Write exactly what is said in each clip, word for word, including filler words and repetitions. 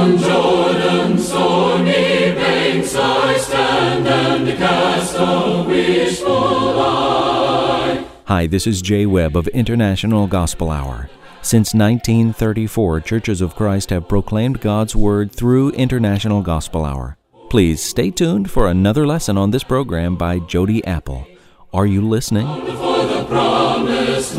On Jordan's stormy banks I stand and cast a wishful eye. Hi, this is Jay Webb of International Gospel Hour. Since nineteen thirty-four, Churches of Christ have proclaimed God's Word through International Gospel Hour. Please stay tuned for another lesson on this program by Jody Apple. Are you listening? For the promised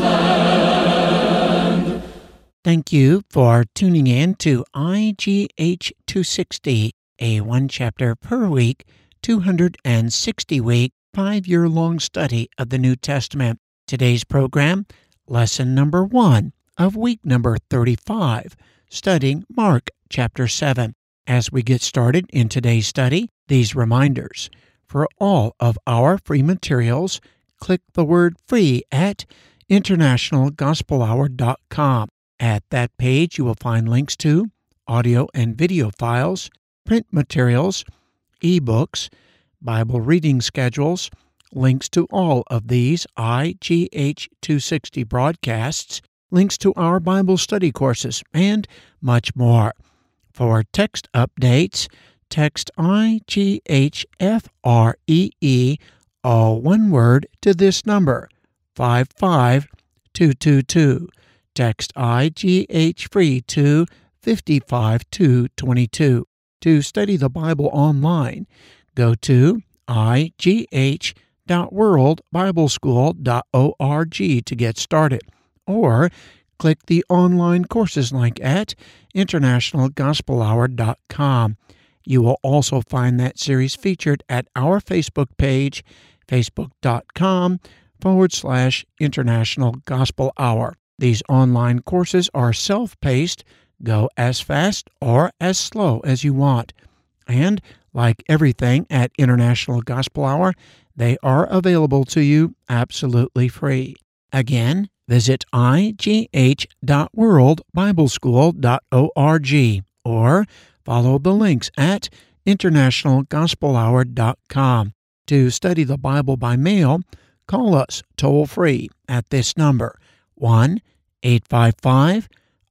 land. Thank you for tuning in to I G H two sixty, a one chapter per week, two hundred sixty week, five-year-long study of the New Testament. Today's program, lesson number one of week number thirty-five, studying Mark chapter seven. As we get started in today's study, these reminders. For all of our free materials, click the word free at international gospel hour dot com. At that page, you will find links to audio and video files, print materials, ebooks, Bible reading schedules, links to all of these I G H two sixty broadcasts, links to our Bible study courses, and much more. For text updates, text I G H F R E E, all one word, to this number, five five two two two. Text I G H free to five five two two two. To study the Bible online, go to I G H dot world bible school dot org to get started, or click the online courses link at international gospel hour dot com. You will also find that series featured at our Facebook page, facebook.com forward slash International Gospel Hour. These online courses are self-paced. Go as fast or as slow as you want. And like everything at International Gospel Hour, they are available to you absolutely free. Again, visit I G H dot world bible school dot org or follow the links at international gospel hour dot com. To study the Bible by mail, call us toll-free at this number, one eight five five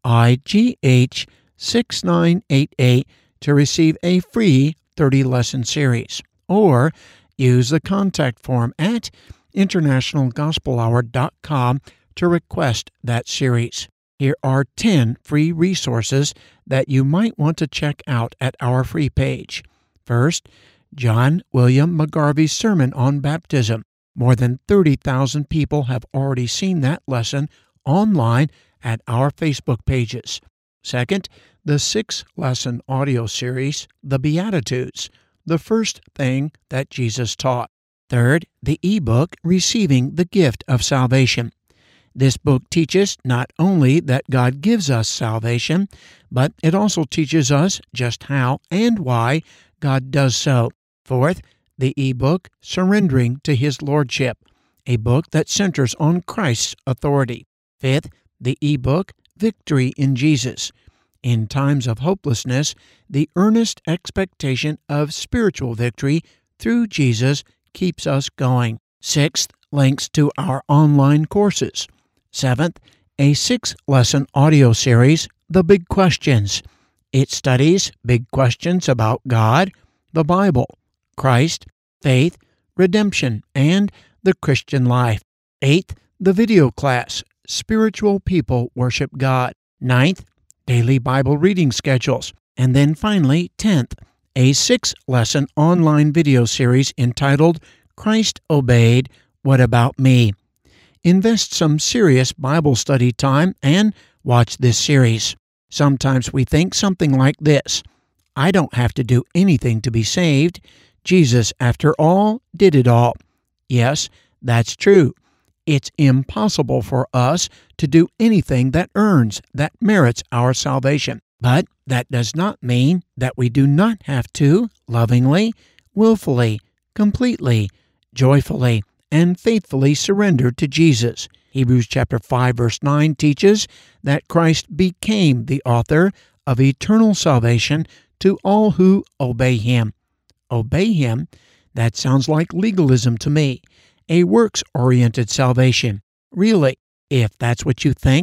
I G H six nine eight eight, to receive a free thirty-lesson series, or use the contact form at international gospel hour dot com to request that series. Here are ten free resources that you might want to check out at our free page. First, John William McGarvey's Sermon on Baptism. More than thirty thousand people have already seen that lesson online at our Facebook pages. Second, the six-lesson audio series, The Beatitudes, the first thing that Jesus taught. Third, the ebook, Receiving the Gift of Salvation. This book teaches not only that God gives us salvation, but it also teaches us just how and why God does so. Fourth, the ebook, Surrendering to His Lordship, a book that centers on Christ's authority. Fifth, the ebook, Victory in Jesus. In times of hopelessness, the earnest expectation of spiritual victory through Jesus keeps us going. Sixth, links to our online courses. Seventh, a six-lesson audio series, The Big Questions. It studies big questions about God, the Bible, Christ, faith, redemption, and the Christian life. Eighth, the video class, Spiritual People Worship God. Ninth, daily Bible reading schedules. And then finally, tenth, a six-lesson online video series entitled Christ Obeyed, What About Me? Invest some serious Bible study time and watch this series. Sometimes we think something like this: I don't have to do anything to be saved. Jesus, after all, did it all. Yes, that's true. It's impossible for us to do anything that earns, that merits our salvation. But that does not mean that we do not have to lovingly, willfully, completely, joyfully, and faithfully surrender to Jesus. Hebrews chapter five verse nine teaches that Christ became the author of eternal salvation to all who obey Him. Obey Him? That sounds like legalism to me, a works-oriented salvation. Really, if that's what you think,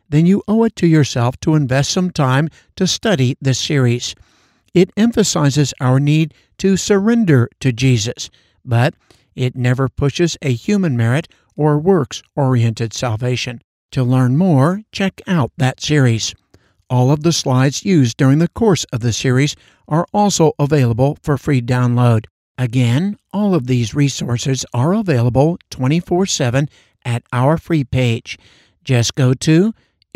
then you owe it to yourself to invest some time to study this series. It emphasizes our need to surrender to Jesus, but it never pushes a human merit or works-oriented salvation. To learn more, check out that series. All of the slides used during the course of the series are also available for free download. Again, all of these resources are available twenty-four seven at our free page. Just go to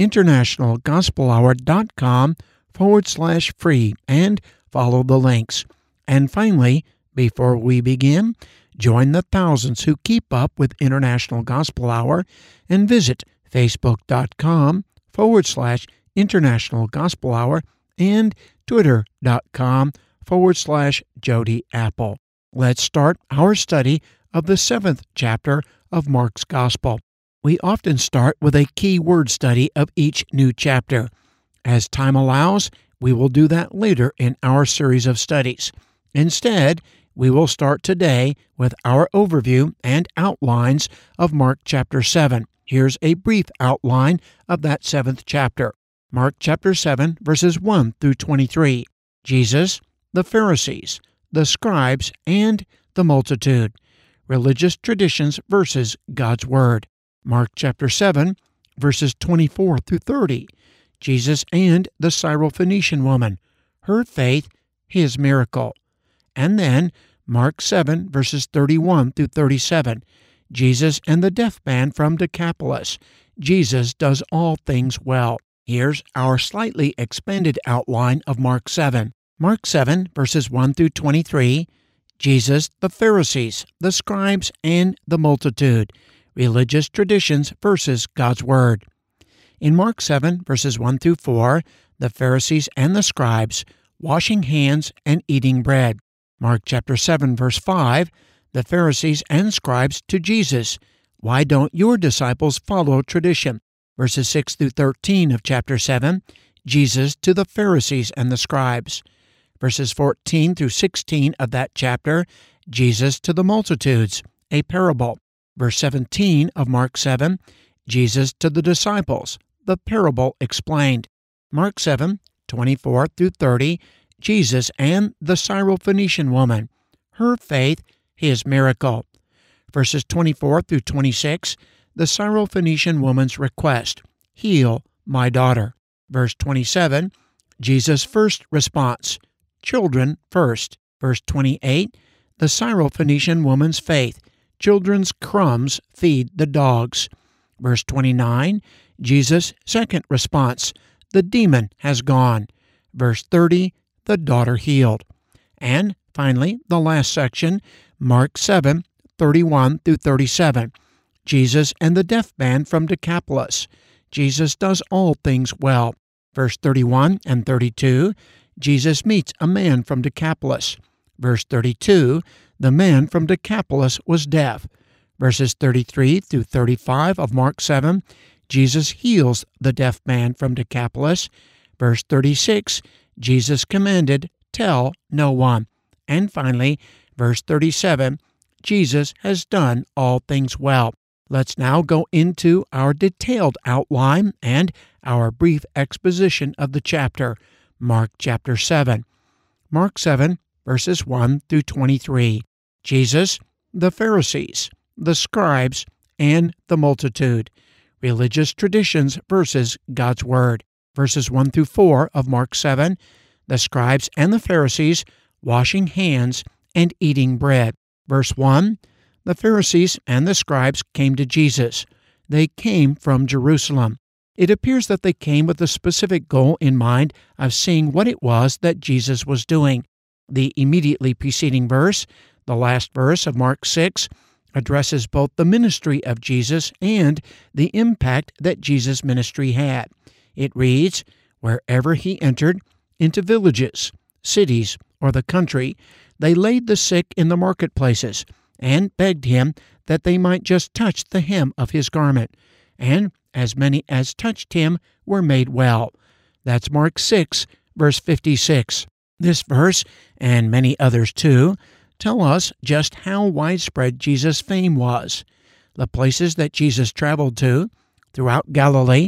internationalgospelhour.com forward slash free and follow the links. And finally, before we begin, join the thousands who keep up with International Gospel Hour and visit facebook.com forward slash International Gospel Hour and twitter.com forward slash Jody Apple. Let's start our study of the seventh chapter of Mark's Gospel. We often start with a key word study of each new chapter. As time allows, we will do that later in our series of studies. Instead, we will start today with our overview and outlines of Mark chapter seven. Here's a brief outline of that seventh chapter. Mark chapter seven, verses one through twenty-three. Jesus, the Pharisees, the scribes, and the multitude. Religious traditions versus God's Word. Mark chapter seven, verses twenty-four through thirty. Jesus and the Syrophoenician woman. Her faith, his miracle. And then Mark seven, verses thirty-one through thirty-seven. Jesus and the deaf man from Decapolis. Jesus does all things well. Here's our slightly expanded outline of Mark seven. Mark seven, verses one through twenty-three. Jesus, the Pharisees, the scribes, and the multitude. Religious traditions versus God's Word. In Mark seven, verses one through four, the Pharisees and the scribes, washing hands and eating bread. Mark chapter seven, verse five, the Pharisees and scribes to Jesus, why don't your disciples follow tradition? Verses six through thirteen of chapter seven, Jesus to the Pharisees and the scribes. Verses fourteen through sixteen of that chapter, Jesus to the multitudes, a parable. Verse seventeen of Mark seven, Jesus to the disciples, the parable explained. Mark seven, twenty-four through thirty, Jesus and the Syrophoenician woman, her faith, his miracle. Verses twenty-four through twenty-six, the Syrophoenician woman's request, heal my daughter. Verse twenty-seven, Jesus' first response, children first. Verse twenty-eight, the Syrophoenician woman's faith, children's crumbs feed the dogs. Verse twenty-nine, Jesus' second response, the demon has gone. Verse thirty, the daughter healed. And finally, the last section, Mark seven, thirty-one through thirty-seven. Jesus and the deaf man from Decapolis. Jesus does all things well. Verse thirty-one and thirty-two, Jesus meets a man from Decapolis. Verse thirty-two, the man from Decapolis was deaf. Verses thirty-three through thirty-five of Mark seven, Jesus heals the deaf man from Decapolis. Verse thirty-six, Jesus commanded, tell no one. And finally, verse thirty-seven, Jesus has done all things well. Let's now go into our detailed outline and our brief exposition of the chapter, Mark chapter seven. Mark seven, verses one through twenty-three. Jesus, the Pharisees, the scribes, and the multitude. Religious traditions versus God's Word. Verses one through four of Mark seven, the scribes and the Pharisees washing hands and eating bread. Verse one, the Pharisees and the scribes came to Jesus. They came from Jerusalem. It appears that they came with the specific goal in mind of seeing what it was that Jesus was doing. The immediately preceding verse, the last verse of Mark six, addresses both the ministry of Jesus and the impact that Jesus' ministry had. It reads, wherever he entered, into villages, cities, or the country, they laid the sick in the marketplaces and begged him that they might just touch the hem of his garment. And as many as touched him were made well. That's Mark six, verse fifty-six. This verse, and many others too, tell us just how widespread Jesus' fame was. The places that Jesus traveled to, throughout Galilee,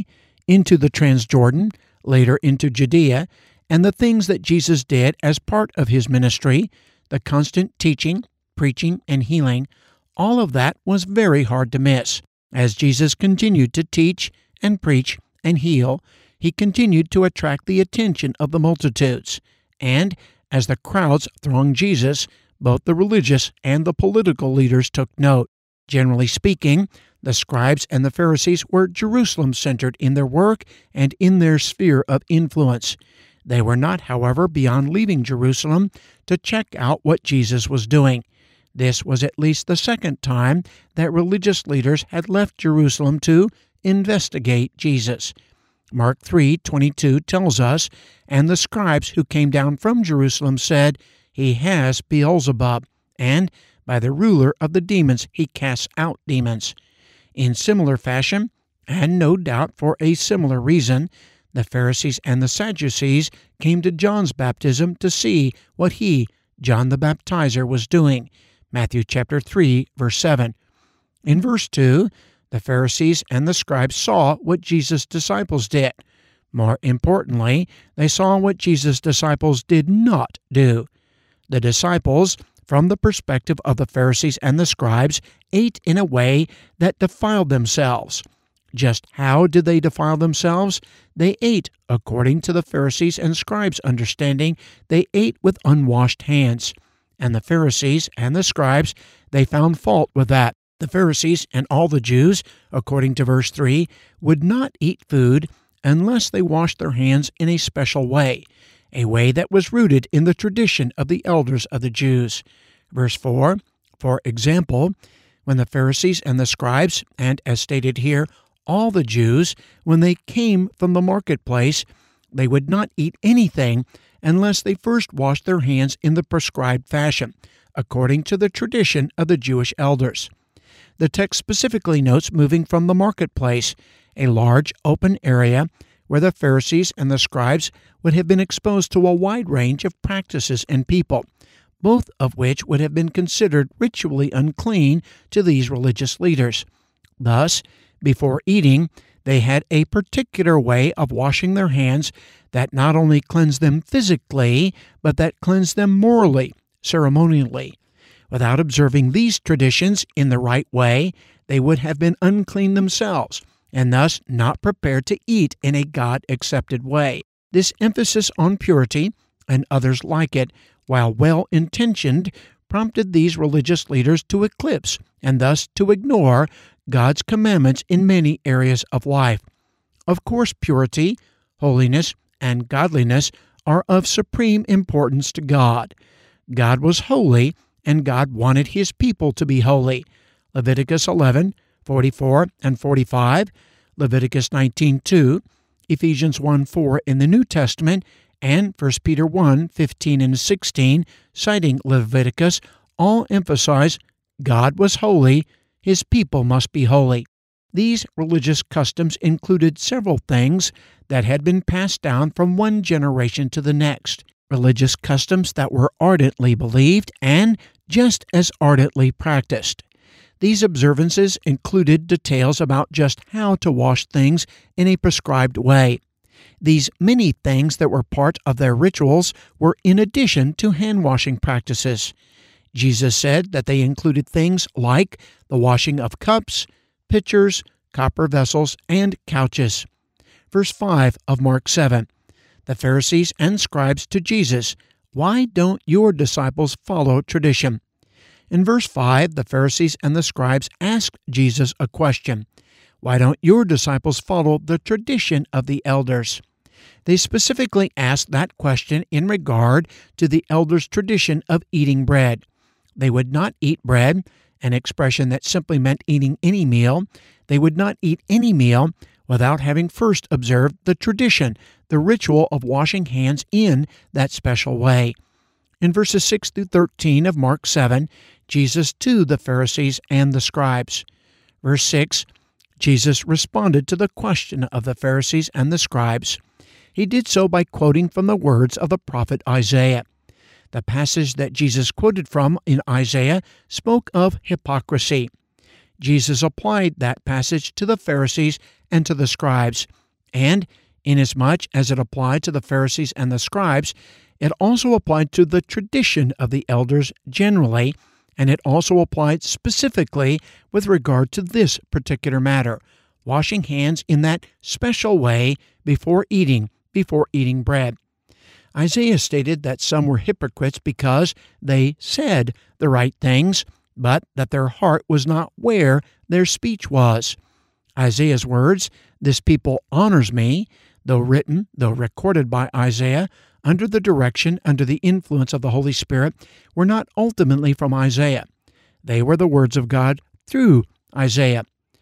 into the Transjordan, later into Judea, and the things that Jesus did as part of his ministry, the constant teaching, preaching, and healing, all of that was very hard to miss. As Jesus continued to teach and preach and heal, he continued to attract the attention of the multitudes. And as the crowds thronged Jesus, both the religious and the political leaders took note. Generally speaking, the scribes and the Pharisees were Jerusalem-centered in their work and in their sphere of influence. They were not, however, beyond leaving Jerusalem to check out what Jesus was doing. This was at least the second time that religious leaders had left Jerusalem to investigate Jesus. Mark three twenty-two tells us, "And the scribes who came down from Jerusalem said, 'He has Beelzebub, and by the ruler of the demons he casts out demons.'" In similar fashion, and no doubt for a similar reason, the Pharisees and the Sadducees came to John's baptism to see what he, John the Baptizer, was doing. Matthew chapter three, verse seven. In verse two, the Pharisees and the scribes saw what Jesus' disciples did. More importantly, they saw what Jesus' disciples did not do. The disciples, from the perspective of the Pharisees and the scribes, ate in a way that defiled themselves. Just how did they defile themselves? They ate, according to the Pharisees and scribes' understanding, they ate with unwashed hands. And the Pharisees and the scribes, they found fault with that. The Pharisees and all the Jews, according to verse three, would not eat food unless they washed their hands in a special way, a way that was rooted in the tradition of the elders of the Jews. Verse four, for example, when the Pharisees and the scribes, and as stated here, all the Jews, when they came from the marketplace, they would not eat anything unless they first washed their hands in the prescribed fashion, according to the tradition of the Jewish elders. The text specifically notes moving from the marketplace, a large open area where the Pharisees and the scribes would have been exposed to a wide range of practices and people, both of which would have been considered ritually unclean to these religious leaders. Thus, before eating, they had a particular way of washing their hands that not only cleansed them physically, but that cleansed them morally, ceremonially. Without observing these traditions in the right way, they would have been unclean themselves, and thus not prepared to eat in a God-accepted way. This emphasis on purity, and others like it, while well-intentioned, prompted these religious leaders to eclipse, and thus to ignore, God's commandments in many areas of life. Of course, purity, holiness, and godliness are of supreme importance to God. God was holy, and God wanted His people to be holy. Leviticus eleven, forty-four and forty-five, Leviticus nineteen two, Ephesians one four in the New Testament, and First Peter one fifteen and sixteen, citing Leviticus, all emphasize God was holy, His people must be holy. These religious customs included several things that had been passed down from one generation to the next, religious customs that were ardently believed and just as ardently practiced. These observances included details about just how to wash things in a prescribed way. These many things that were part of their rituals were in addition to hand-washing practices. Jesus said that they included things like the washing of cups, pitchers, copper vessels, and couches. Verse five of Mark seven, the Pharisees and scribes to Jesus, "Why don't your disciples follow tradition?" In verse five, the Pharisees and the scribes asked Jesus a question. Why don't your disciples follow the tradition of the elders? They specifically asked that question in regard to the elders' tradition of eating bread. They would not eat bread, an expression that simply meant eating any meal. They would not eat any meal without having first observed the tradition, the ritual of washing hands in that special way. In verses six through thirteen of Mark seven, Jesus to the Pharisees and the scribes. Verse six, Jesus responded to the question of the Pharisees and the scribes. He did so by quoting from the words of the prophet Isaiah. The passage that Jesus quoted from in Isaiah spoke of hypocrisy. Jesus applied that passage to the Pharisees and to the scribes, And inasmuch as it applied to the Pharisees and the scribes, it also applied to the tradition of the elders generally, and it also applied specifically with regard to this particular matter, washing hands in that special way before eating, before eating bread. Isaiah stated that some were hypocrites because they said the right things, but that their heart was not where their speech was. Isaiah's words, "This people honors me," though written, though recorded by Isaiah, under the direction, under the influence of the Holy Spirit, were not ultimately from Isaiah. They were the words of God through Isaiah.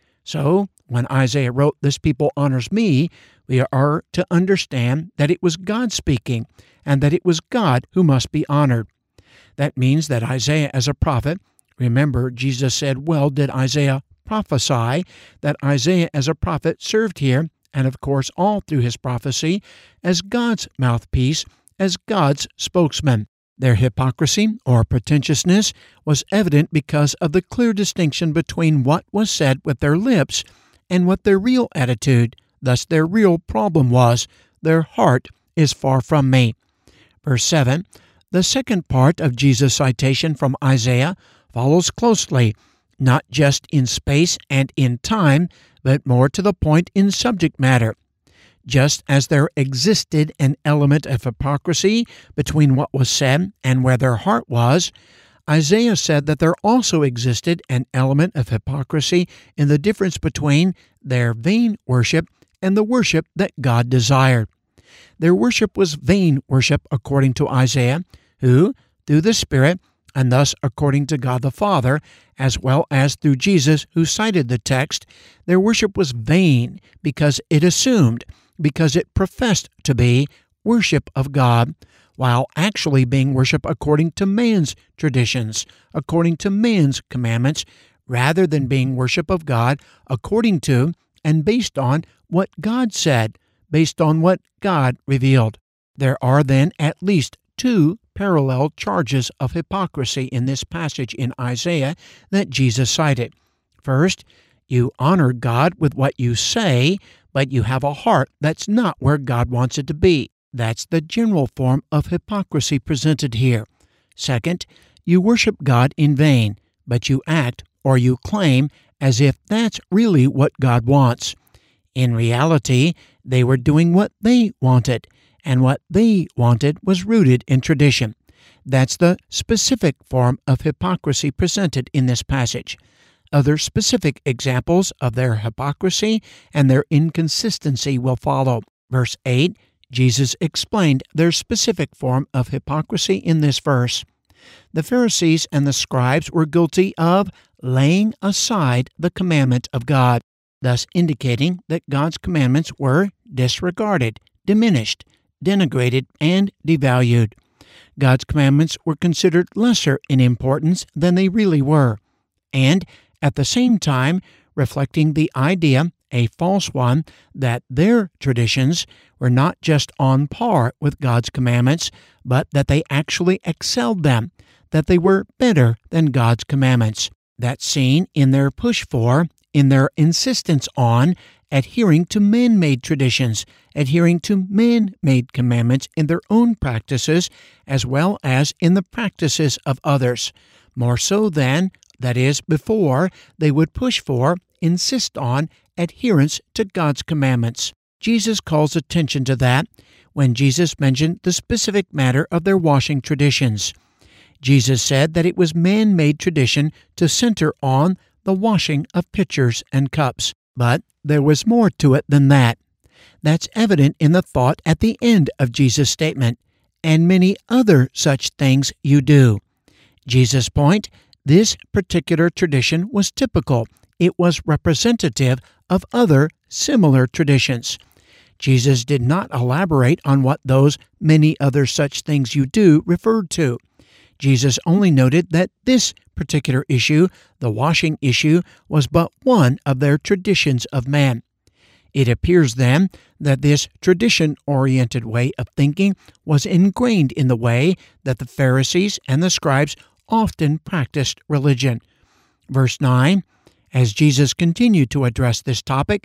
So, when Isaiah wrote, "This people honors me," we are to understand that it was God speaking, and that it was God who must be honored. That means that Isaiah as a prophet, remember Jesus said, "Well did Isaiah prophesy," that Isaiah as a prophet served here, and of course all through his prophecy, as God's mouthpiece, as God's spokesman. Their hypocrisy or pretentiousness was evident because of the clear distinction between what was said with their lips and what their real attitude, thus their real problem was, "Their heart is far from me." Verse seven, the second part of Jesus' citation from Isaiah follows closely, not just in space and in time, but more to the point in subject matter. Just as there existed an element of hypocrisy between what was said and where their heart was, Isaiah said that there also existed an element of hypocrisy in the difference between their vain worship and the worship that God desired. Their worship was vain worship according to Isaiah, who, through the Spirit, and thus according to God the Father, as well as through Jesus who cited the text, their worship was vain because it assumed, because it professed to be, worship of God, while actually being worship according to man's traditions, according to man's commandments, rather than being worship of God according to and based on what God said, based on what God revealed. There are then at least two parallel charges of hypocrisy in this passage in Isaiah that Jesus cited. First, you honor God with what you say, but you have a heart that's not where God wants it to be. That's the general form of hypocrisy presented here. Second, you worship God in vain, but you act or you claim as if that's really what God wants. In reality, they were doing what they wanted, and what they wanted was rooted in tradition. That's the specific form of hypocrisy presented in this passage. Other specific examples of their hypocrisy and their inconsistency will follow. Verse eight, Jesus explained their specific form of hypocrisy in this verse. The Pharisees and the scribes were guilty of laying aside the commandment of God, thus indicating that God's commandments were disregarded, diminished, denigrated, and devalued. God's commandments were considered lesser in importance than they really were, and at the same time reflecting the idea, a false one, that their traditions were not just on par with God's commandments, but that they actually excelled them, that they were better than God's commandments. That's seen in their push for, in their insistence on, adhering to man-made traditions, adhering to man-made commandments in their own practices, as well as in the practices of others, more so than, that is, before, they would push for, insist on, adherence to God's commandments. Jesus calls attention to that when Jesus mentioned the specific matter of their washing traditions. Jesus said that it was man-made tradition to center on the washing of pitchers and cups, but there was more to it than that. That's evident in the thought at the end of Jesus' statement, "and many other such things you do." Jesus' point, this particular tradition was typical. It was representative of other similar traditions. Jesus did not elaborate on what those many other such things you do referred to. Jesus only noted that this particular issue, the washing issue, was but one of their traditions of man. It appears then that this tradition-oriented way of thinking was ingrained in the way that the Pharisees and the scribes often practiced religion. Verse nine, as Jesus continued to address this topic,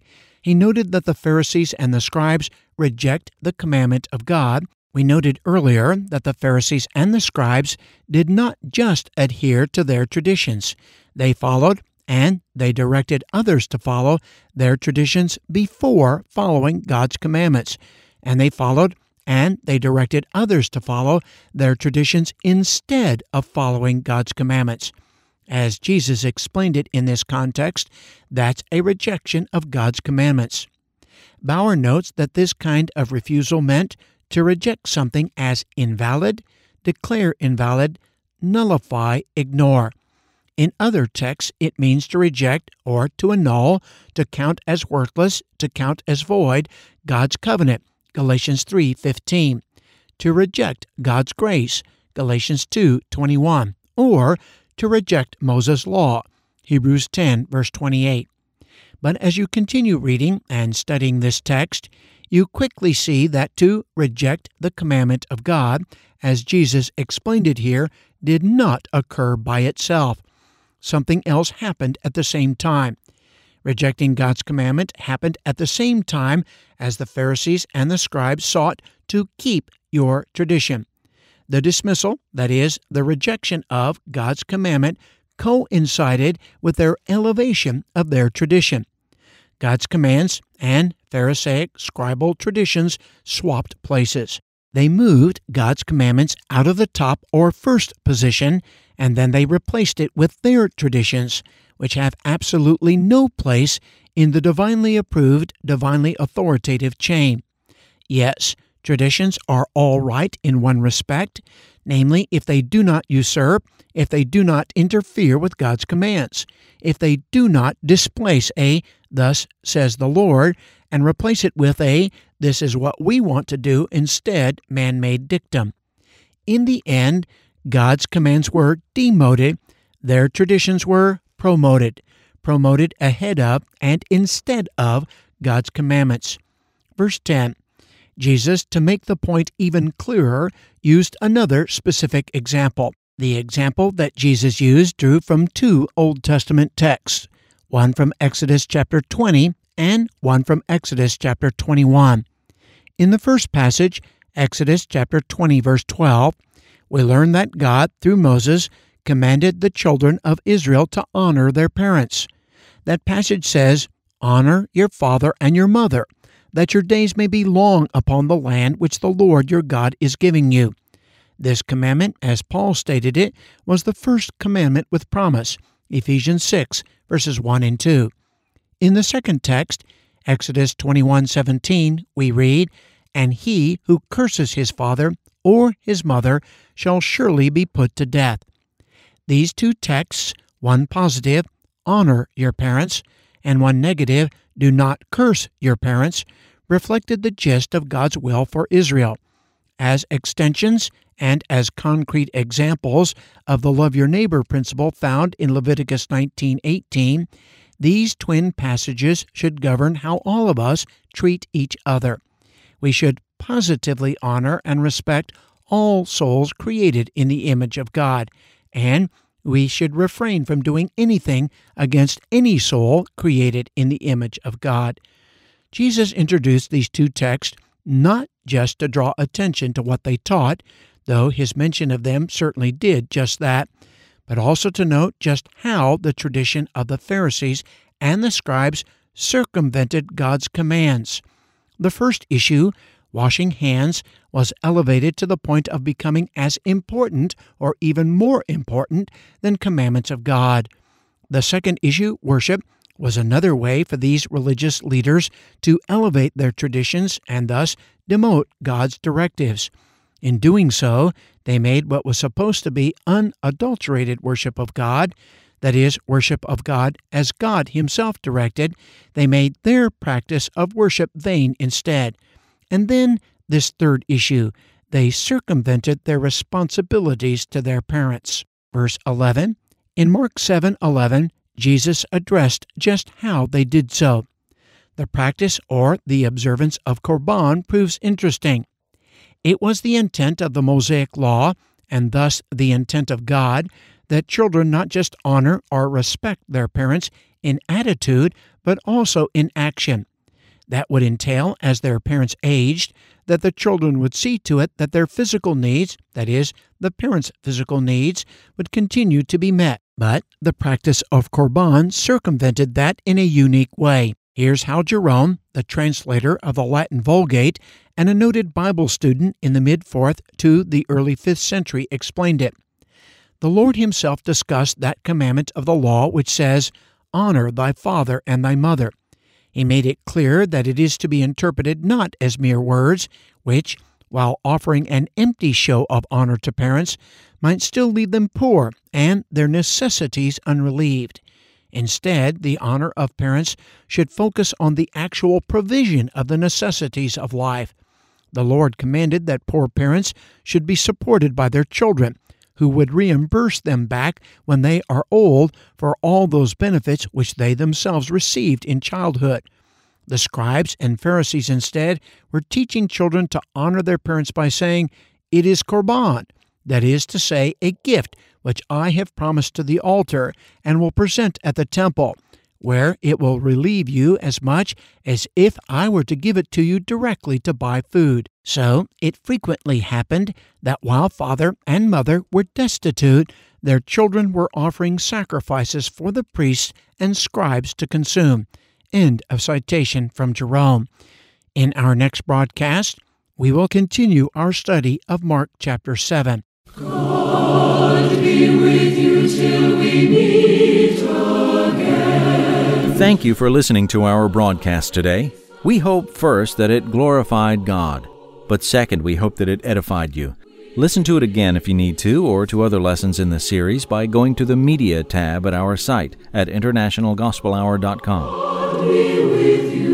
He noted that the Pharisees and the scribes reject the commandment of God. We noted earlier that the Pharisees and the scribes did not just adhere to their traditions. They followed and they directed others to follow their traditions before following God's commandments. And they followed and they directed others to follow their traditions instead of following God's commandments. As Jesus explained it in this context, that's a rejection of God's commandments. Bauer notes that this kind of refusal meant to reject something as invalid, declare invalid, nullify, ignore. In other texts, it means to reject or to annul, to count as worthless, to count as void God's covenant, Galatians three fifteen, to reject God's grace, Galatians two twenty-one, or to reject Moses' law, Hebrews ten, verse twenty-eight. But as you continue reading and studying this text, you quickly see that to reject the commandment of God, as Jesus explained it here, did not occur by itself. Something else happened at the same time. Rejecting God's commandment happened at the same time as the Pharisees and the scribes sought to keep your tradition. The dismissal, that is, the rejection of God's commandment, coincided with their elevation of their tradition. God's commands and Pharisaic scribal traditions swapped places. They moved God's commandments out of the top or first position, and then they replaced it with their traditions, which have absolutely no place in the divinely approved, divinely authoritative chain. Yes, traditions are all right in one respect, namely if they do not usurp, if they do not interfere with God's commands, if they do not displace a "thus says the Lord" and replace it with a "this is what we want to do" instead man-made dictum. In the end, God's commands were demoted, their traditions were promoted, promoted ahead of and instead of God's commandments. Verse ten, Jesus, to make the point even clearer, used another specific example. The example that Jesus used drew from two Old Testament texts, one from Exodus chapter twenty and one from Exodus chapter twenty-one. In the first passage, Exodus chapter twenty, verse twelve, we learn that God, through Moses, commanded the children of Israel to honor their parents. That passage says, "Honor your father and your mother, that your days may be long upon the land which the Lord your God is giving you." This commandment, as Paul stated it, was the first commandment with promise, Ephesians six, verses one and two. In the second text, Exodus twenty-one seventeen, we read, "And he who curses his father or his mother shall surely be put to death." These two texts, one positive, honor your parents, and one negative, do not curse your parents, reflected the gist of God's will for Israel. As extensions and as concrete examples of the love your neighbor principle found in Leviticus nineteen eighteen, these twin passages should govern how all of us treat each other. We should positively honor and respect all souls created in the image of God, and we should refrain from doing anything against any soul created in the image of God. Jesus introduced these two texts not just to draw attention to what they taught, though his mention of them certainly did just that, but also to note just how the tradition of the Pharisees and the scribes circumvented God's commands. The first issue, washing hands, was elevated to the point of becoming as important or even more important than commandments of God. The second issue, worship, was another way for these religious leaders to elevate their traditions and thus demote God's directives. In doing so, they made what was supposed to be unadulterated worship of God, that is, worship of God as God himself directed, they made their practice of worship vain instead. And then this third issue, they circumvented their responsibilities to their parents. Verse eleven, in Mark seven eleven, Jesus addressed just how they did so. The practice or the observance of Korban proves interesting. It was the intent of the Mosaic Law, and thus the intent of God, that children not just honor or respect their parents in attitude, but also in action. That would entail, as their parents aged, that the children would see to it that their physical needs, that is, the parents' physical needs, would continue to be met. But the practice of Korban circumvented that in a unique way. Here's how Jerome, the translator of the Latin Vulgate and a noted Bible student in the mid-fourth to the early fifth century, explained it. The Lord himself discussed that commandment of the law which says, "Honor thy father and thy mother." He made it clear that it is to be interpreted not as mere words, which, while offering an empty show of honor to parents, might still leave them poor and their necessities unrelieved. Instead, the honor of parents should focus on the actual provision of the necessities of life. The Lord commanded that poor parents should be supported by their children, who would reimburse them back when they are old for all those benefits which they themselves received in childhood. The scribes and Pharisees instead were teaching children to honor their parents by saying, "It is Korban," that is to say, a gift which I have promised to the altar and will present at the temple, where it will relieve you as much as if I were to give it to you directly to buy food. So it frequently happened that while father and mother were destitute, their children were offering sacrifices for the priests and scribes to consume. End of citation from Jerome. In our next broadcast, we will continue our study of Mark chapter seven. God be with you till we meet again. Thank you for listening to our broadcast today. We hope first that it glorified God, but second, we hope that it edified you. Listen to it again if you need to, or to other lessons in the series by going to the Media tab at our site at international gospel hour dot com. God be with you.